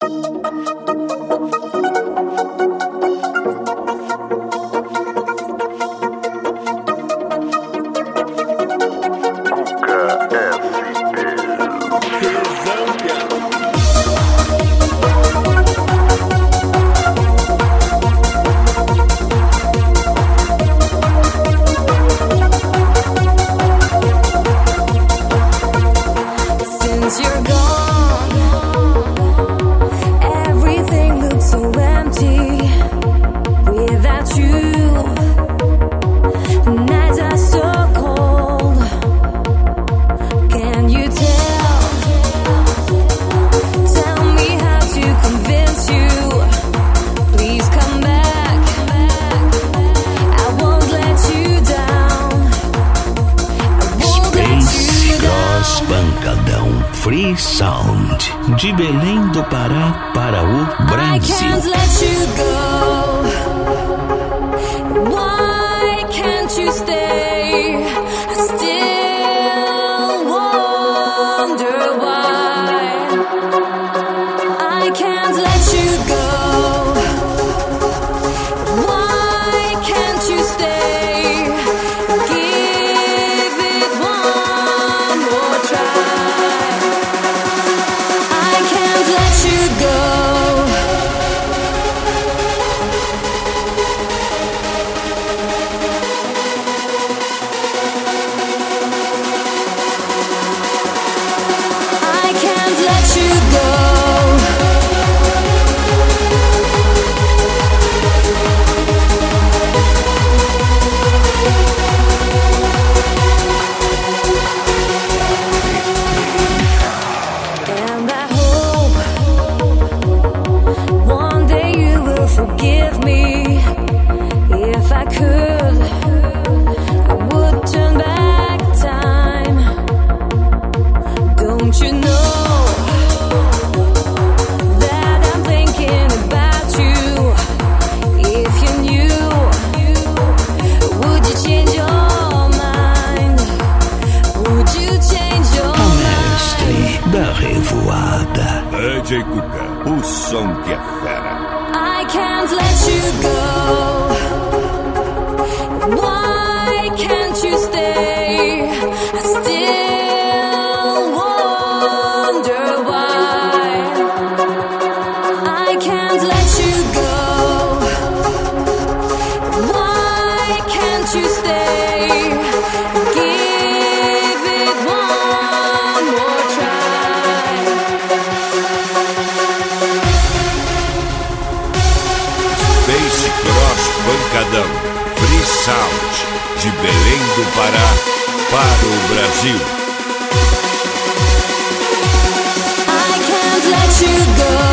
Free Sound, de Belém do Pará para o Brasil. I can't let you go. Why can't you stay? I still wonder why. I can't let you go. Why can't you stay? Give it one more try. Let you go. I can't let you go. And I hope one day you will forgive me. If I could, I would turn back time. Don't you know that I'm thinking about you? If you knew, would you change your mind? Would you change your mind? Mestre da Revoada. DJ Cuca, o som que é fera. I can't let you go. Why can't you stay? I still wonder why. I can't let you go. Why can't you stay? Give it one more try. Space Cross Pancadão, Free Sound, de Belém do Pará para o Brasil. I can't let you go.